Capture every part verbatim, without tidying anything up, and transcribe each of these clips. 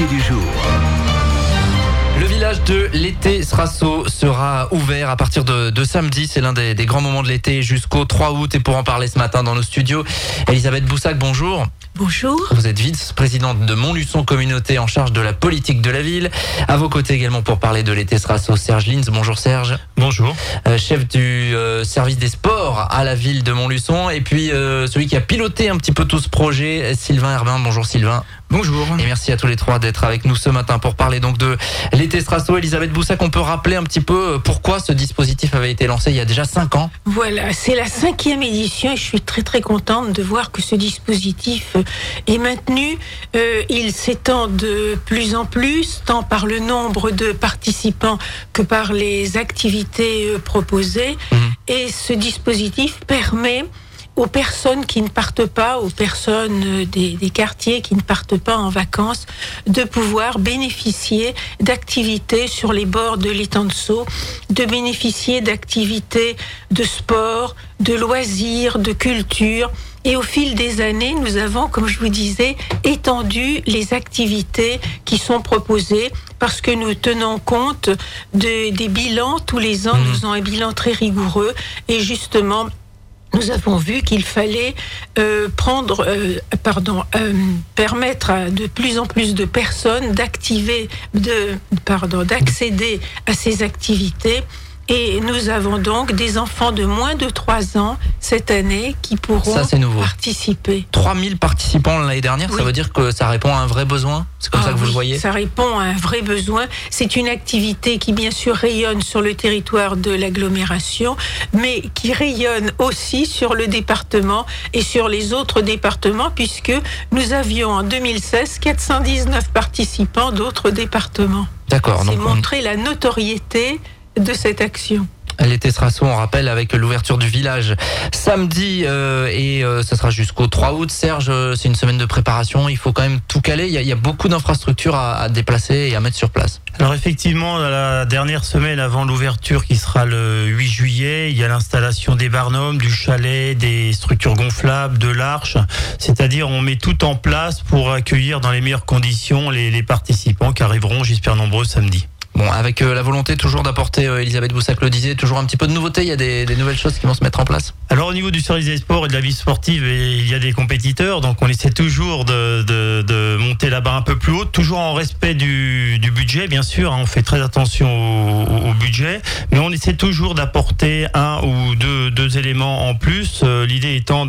l'invité du jour. Le village de l'été Srasso sera ouvert à partir de, de samedi. C'est l'un des, des grands moments de l'été jusqu'au trois août. Et pour en parler ce matin dans nos studios, Elisabeth Boussac, bonjour. Bonjour. Vous êtes vice-présidente de Montluçon Communauté en charge de la politique de la ville. À vos côtés également pour parler de l'été Srasso, Serge Linz. Bonjour Serge. Bonjour. Euh, chef du euh, service des sports à la ville de Montluçon. Et puis euh, celui qui a piloté un petit peu tout ce projet, Sylvain Herbin. Bonjour Sylvain. Bonjour. Et merci à tous les trois d'être avec nous ce matin pour parler donc de l'été Srasso. Elisabeth Boussac, on peut rappeler un petit peu pourquoi ce dispositif avait été lancé il y a déjà cinq ans? Voilà, c'est la cinquième édition et je suis très très contente de voir que ce dispositif est maintenu. Euh, il s'étend de plus en plus, tant par le nombre de participants que par les activités proposées. Mmh. Et ce dispositif permet aux personnes qui ne partent pas, aux personnes des, des quartiers qui ne partent pas en vacances, de pouvoir bénéficier d'activités sur les bords de l'étang de Sceaux, de bénéficier d'activités de sport, de loisirs, de culture. Et au fil des années, nous avons, comme je vous disais, étendu les activités qui sont proposées parce que nous tenons compte de, des bilans. Tous les ans, mmh. nous faisons un bilan très rigoureux et justement, nous avons vu qu'il fallait euh, prendre, euh, pardon, euh, permettre à de plus en plus de personnes d'activer, de, pardon, d'accéder à ces activités. Et nous avons donc des enfants de moins de trois ans cette année qui pourront ça, c'est nouveau. participer. trois mille participants l'année dernière, oui. Ça veut dire que ça répond à un vrai besoin? C'est comme ah, ça que vous oui, le voyez? Ça répond à un vrai besoin. C'est une activité qui bien sûr rayonne sur le territoire de l'agglomération, mais qui rayonne aussi sur le département et sur les autres départements, puisque nous avions en deux mille seize quatre cent dix-neuf participants d'autres départements. D'accord. C'est donc montrer on... la notoriété de cette action. L'été Srasso, on rappelle, avec l'ouverture du village samedi euh, et euh, ça sera jusqu'au trois août. Serge, euh, c'est une semaine de préparation, il faut quand même tout caler, il y a, il y a beaucoup d'infrastructures à, à déplacer et à mettre sur place. Alors effectivement, la dernière semaine avant l'ouverture qui sera le huit juillet, il y a l'installation des barnums, du chalet, des structures gonflables, de l'arche, c'est-à-dire on met tout en place pour accueillir dans les meilleures conditions les, les participants qui arriveront, j'espère nombreux, samedi. Bon, avec euh, la volonté toujours d'apporter, euh, Elisabeth Boussac le disait, toujours un petit peu de nouveauté, il y a des, des nouvelles choses qui vont se mettre en place. Alors au niveau du service des sports et de la vie sportive, il y a des compétiteurs, donc on essaie toujours de, de, de monter la barre un peu plus haut, toujours en respect du, du budget, bien sûr, hein, on fait très attention au, au budget, mais on essaie toujours d'apporter un ou deux, deux éléments en plus, euh, l'idée étant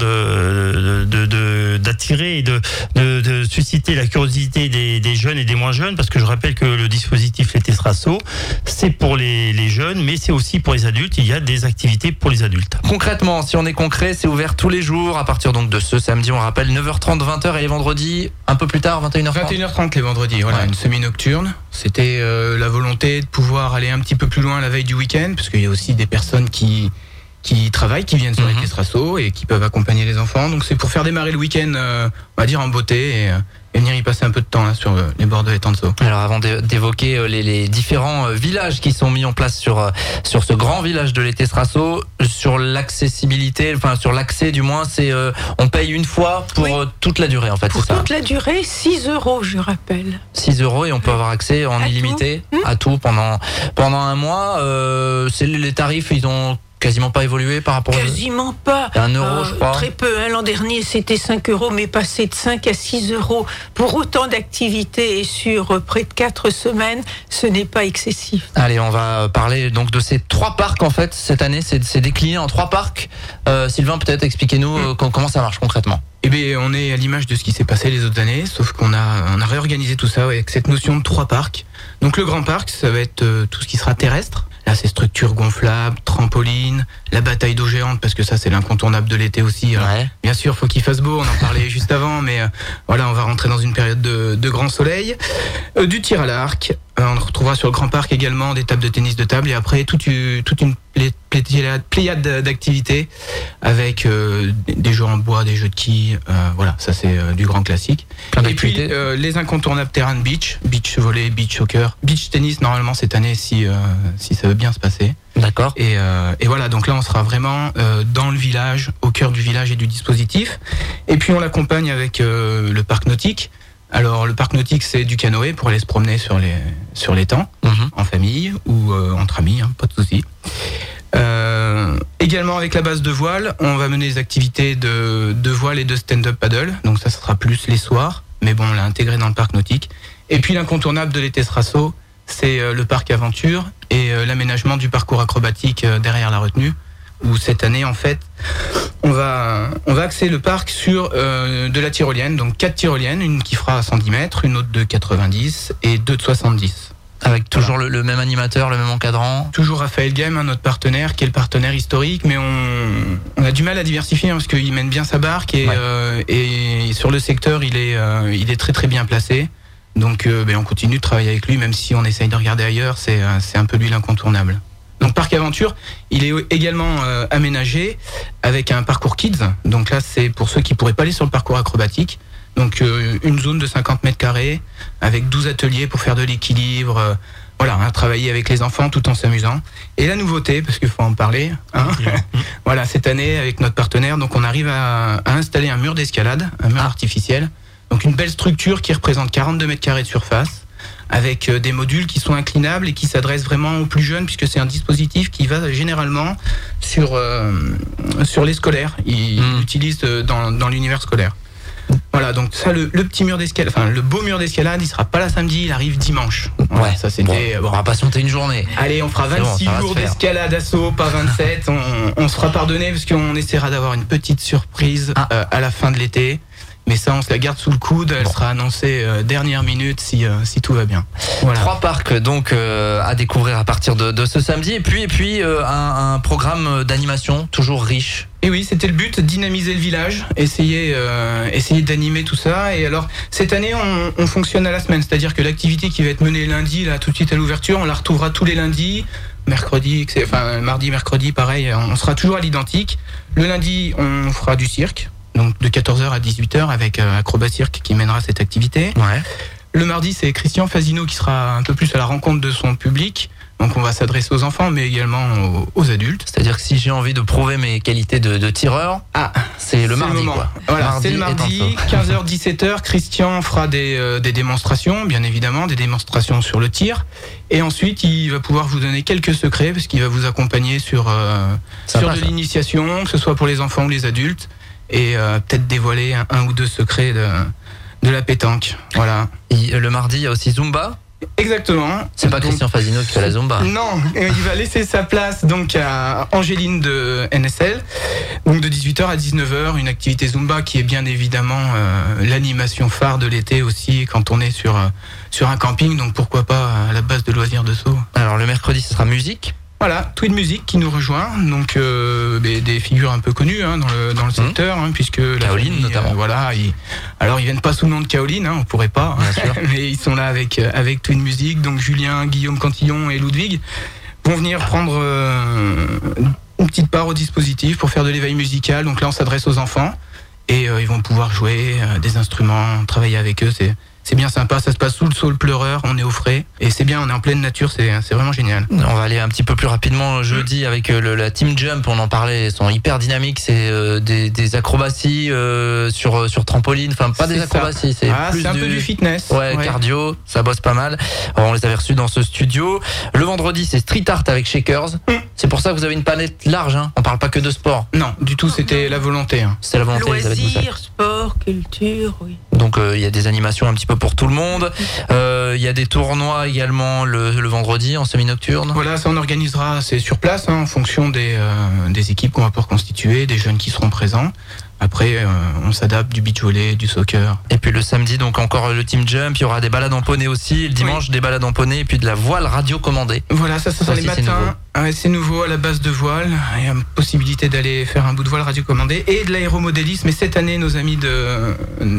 de, de, de, d'attirer et de, de, de susciter la curiosité des, des jeunes et des moins jeunes, parce que je rappelle que le dispositif l'été Srasso, c'est pour les, les jeunes, mais c'est aussi pour les adultes. Il y a des activités pour les adultes. Concrètement, si on est concret, c'est ouvert tous les jours à partir donc de ce samedi, on rappelle neuf heures trente, vingt heures et les vendredis un peu plus tard, vingt et une heures trente. vingt et une heures trente les vendredis, voilà, ouais. Une semi-nocturne. C'était euh, la volonté de pouvoir aller un petit peu plus loin la veille du week-end, parce qu'il y a aussi des personnes qui qui travaillent, qui viennent sur mm-hmm. l'été Srasso et qui peuvent accompagner les enfants. Donc c'est pour faire démarrer le week-end, euh, on va dire en beauté et euh, et venir y passer un peu de temps là sur les bords de l'étang de Sceaux. Alors avant d'évoquer les, les différents villages qui sont mis en place sur sur ce grand village de l'été Srasso, sur l'accessibilité, enfin sur l'accès du moins, c'est euh, on paye une fois pour oui. toute la durée en fait. Pour c'est ça. Toute la durée, six euros je rappelle. six euros et on peut avoir accès en à illimité tout. à tout pendant pendant un mois. Euh, c'est les tarifs, ils ont quasiment pas évolué par rapport quasiment à... pas un euro euh, je crois très peu, hein. L'an dernier c'était cinq euros, mais passer de cinq à six euros pour autant d'activités et sur près de quatre semaines, ce n'est pas excessif. Allez, on va parler donc de ces trois parcs en fait cette année, c'est, c'est décliné en trois parcs. euh, Sylvain, peut-être expliquez-nous mmh. euh, comment ça marche concrètement. Eh bien, on est à l'image de ce qui s'est passé les autres années, sauf qu'on a, on a réorganisé tout ça avec cette notion de trois parcs. Donc le grand parc, ça va être euh, tout ce qui sera terrestre. Là, c'est structures gonflables, trampolines, la bataille d'eau géante, parce que ça, c'est l'incontournable de l'été aussi. Alors, ouais. Bien sûr, faut qu'il fasse beau, on en parlait juste avant, mais euh, voilà, on va rentrer dans une période de, de grand soleil. Euh, du tir à l'arc, euh, on retrouvera sur le grand parc également des tables de tennis de table, et après, toute, toute une pléiade d'activités avec euh, des jeux en bois, des jeux de quilles, euh, voilà, ça c'est euh, du grand classique. Et puis euh, les incontournables terrain de beach, beach volley, beach soccer, beach tennis normalement cette année si, euh, si ça veut bien se passer. D'accord. Et, euh, et voilà, donc là on sera vraiment euh, dans le village, au cœur du village et du dispositif. Et puis on l'accompagne avec euh, le parc nautique, Alors le parc nautique, c'est du canoë pour aller se promener sur les sur l'étang, Mhm. en famille ou euh, entre amis, hein, pas de souci. Euh, également avec la base de voile, on va mener des activités de, de voile et de stand-up paddle. Donc ça sera plus les soirs, mais bon, on l'a intégré dans le parc nautique. Et puis l'incontournable de l'été Srasso, c'est euh, le parc aventure et euh, l'aménagement du parcours acrobatique euh, derrière la retenue. Où cette année, en fait, on va on va axer le parc sur euh, de la tyrolienne, donc quatre tyroliennes, une qui fera cent dix mètres, une autre de quatre-vingt-dix et deux de soixante-dix. Avec toujours le, le même animateur, le même encadrant. Toujours Raphaël Game, hein, notre partenaire, qui est le partenaire historique, mais on, on a du mal à diversifier hein, parce qu'il mène bien sa barque et, Ouais. euh, et sur le secteur, il est, euh, il est très très bien placé. Donc euh, ben, on continue de travailler avec lui, même si on essaye de regarder ailleurs, c'est, euh, c'est un peu lui l'incontournable. Donc Parc Aventure, il est également euh, aménagé avec un parcours kids. Donc là, c'est pour ceux qui pourraient pas aller sur le parcours acrobatique. Donc euh, une zone de cinquante mètres carrés avec douze ateliers pour faire de l'équilibre. euh, Voilà, hein, travailler avec les enfants tout en s'amusant. Et la nouveauté, parce qu'il faut en parler, hein, voilà, cette année avec notre partenaire, donc on arrive à, à installer un mur d'escalade, un mur Ah. artificiel. Donc une belle structure qui représente quarante-deux mètres carrés de surface, avec euh, des modules qui sont inclinables et qui s'adressent vraiment aux plus jeunes, puisque c'est un dispositif qui va généralement sur euh, sur les scolaires. Il Mm. l'utilise euh, dans, dans l'univers scolaire. Voilà, donc ça, le, le petit mur d'escalade, enfin le beau mur d'escalade, il sera pas là samedi, il arrive dimanche. Voilà, Ouais, ça c'était. Bon, bon. on va patienter une journée. Allez, on fera C'est bon, vingt-six ça va se jours faire. d'escalade assaut, pas vingt-sept. on, on se fera pardonner parce qu'on essaiera d'avoir une petite surprise Ah. euh, à la fin de l'été. Mais ça, on se la garde sous le coude. Elle Bon. sera annoncée euh, dernière minute si, euh, si tout va bien. Voilà. Trois parcs donc euh, à découvrir à partir de, de ce samedi et puis et puis euh, un, un programme d'animation toujours riche. Et oui, c'était le but, dynamiser le village, essayer, euh, essayer d'animer tout ça. Et alors, cette année, on, on fonctionne à la semaine, c'est-à-dire que l'activité qui va être menée lundi, là, tout de suite à l'ouverture, on la retrouvera tous les lundis, mercredi, c'est- enfin mardi, mercredi, pareil, on sera toujours à l'identique. Le lundi, on fera du cirque, donc de quatorze heures à dix-huit heures avec euh, Acrobat Cirque qui mènera cette activité. Ouais. Le mardi, c'est Christian Fasino qui sera un peu plus à la rencontre de son public. Donc on va s'adresser aux enfants, mais également aux, aux adultes. C'est-à-dire que si j'ai envie de prouver mes qualités de, de tireur, Ah, c'est le mardi moment. quoi. Voilà, Mardi c'est le et mardi, tantôt. quinze heures dix-sept heures. Christian fera des, euh, des démonstrations, bien évidemment, des démonstrations sur le tir. Et ensuite, il va pouvoir vous donner quelques secrets, parce qu'il va vous accompagner sur, euh, Sympa, sur de ça. l'initiation, que ce soit pour les enfants ou les adultes. Et euh, peut-être dévoiler un, un ou deux secrets de, de la pétanque. Voilà. Et le mardi, il y a aussi Zumba. Exactement. C'est pas Donc, Christian Fasino qui fait la Zumba. Non, et il va laisser sa place donc à Angéline de N S L, donc de dix-huit heures à dix-neuf heures, une activité Zumba qui est bien évidemment euh, l'animation phare de l'été aussi quand on est sur, euh, sur un camping, donc pourquoi pas à la base de loisirs de saut. Alors le mercredi, ce sera musique. Voilà, Tweed Music qui nous rejoint, donc euh, des, des figures un peu connues hein, dans le, dans le secteur, hein, puisque la Kaolin, famille, notamment. euh, voilà, ils, alors ils viennent pas sous le nom de Kaolin, hein, on pourrait pas, Bien sûr. mais ils sont là avec euh, avec Tweed Music, donc Julien, Guillaume Cantillon et Ludwig vont venir prendre euh, une petite part au dispositif pour faire de l'éveil musical. Donc là, on s'adresse aux enfants et euh, ils vont pouvoir jouer euh, des instruments, travailler avec eux. C'est c'est bien sympa. Ça se passe sous le saule pleureur. On est au frais et c'est bien. On est en pleine nature. C'est c'est vraiment génial. On va aller un petit peu plus rapidement jeudi avec euh, le, la Team Jump, on en parlait, ils sont hyper dynamiques, c'est euh, des, des acrobaties euh, sur, sur trampoline, enfin pas des C'est ça. acrobaties, c'est Ah, plus c'est un peu du fitness. Ouais, cardio, ça bosse pas mal. Alors, on les avait reçus dans ce studio. Le vendredi, c'est street art avec Shakers. Mm. C'est pour ça que vous avez une palette large, hein. On parle pas que de sport. Non, du tout. C'était la volonté. hein. C'est la volonté, Elisabeth Moussac. Loisirs, sport, culture, oui. Donc il euh, y a des animations un petit peu pour tout le monde. Il euh, y a des tournois également le, le vendredi en semi-nocturne. Voilà, ça on organisera. C'est sur place, hein, en fonction des euh, des équipes qu'on va pouvoir constituer, des jeunes qui seront présents. Après, euh, on s'adapte du beach volley, du soccer. Et puis le samedi, donc encore le team jump. Il y aura des balades en poney aussi. Le dimanche, des balades en poney et puis de la voile radio commandée. Voilà, ça, ça, Ça ça les aussi, c'est nouveau. matins. Ah ouais, c'est nouveau à la base de voile. Il y a possibilité d'aller faire un bout de voile radiocommandé et de l'aéromodélisme. Et cette année, nos amis de,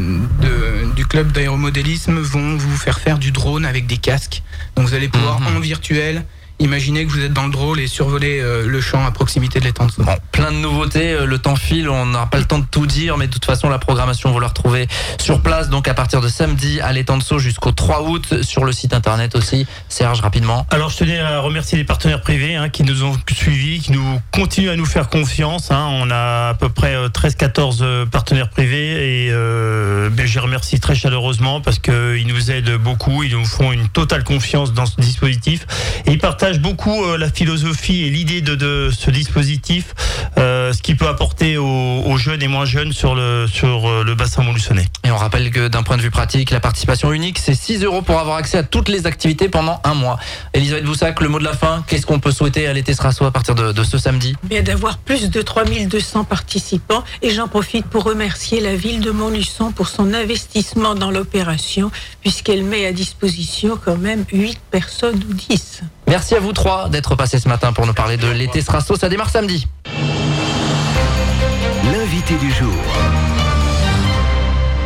de du club d'aéromodélisme vont vous faire faire du drone avec des casques. Donc vous allez pouvoir Mhm. en virtuel imaginez que vous êtes dans le drôle et survolez euh, le champ à proximité de l'étang de Sceaux. Bon, plein de nouveautés, le temps file, on n'aura pas le temps de tout dire, mais de toute façon la programmation vous la retrouvez sur place, donc à partir de samedi à l'étang de Sceaux jusqu'au trois août, sur le site internet aussi. Serge, rapidement. Alors je tenais à remercier les partenaires privés hein, qui nous ont suivis, qui nous continuent à nous faire confiance. Hein. On a à peu près treize quatorze partenaires privés et euh, ben, je les remercie très chaleureusement parce qu'ils nous aident beaucoup, ils nous font une totale confiance dans ce dispositif et ils partagent beaucoup euh, la philosophie et l'idée de, de ce dispositif, euh, ce qu'il peut apporter aux, aux jeunes et moins jeunes sur le, sur le bassin montluçonnais. Et on rappelle que d'un point de vue pratique, la participation unique, c'est six euros pour avoir accès à toutes les activités pendant un mois. Elisabeth Boussac, le mot de la fin, qu'est-ce qu'on peut souhaiter à l'été Srasso à partir de, de ce samedi? Bien, d'avoir plus de trois mille deux cents participants, et j'en profite pour remercier la ville de Montluçon pour son investissement dans l'opération, puisqu'elle met à disposition quand même huit personnes ou dix. Merci à vous trois d'être passés ce matin pour nous parler de l'été Srasso. Ça démarre samedi. L'invité du jour.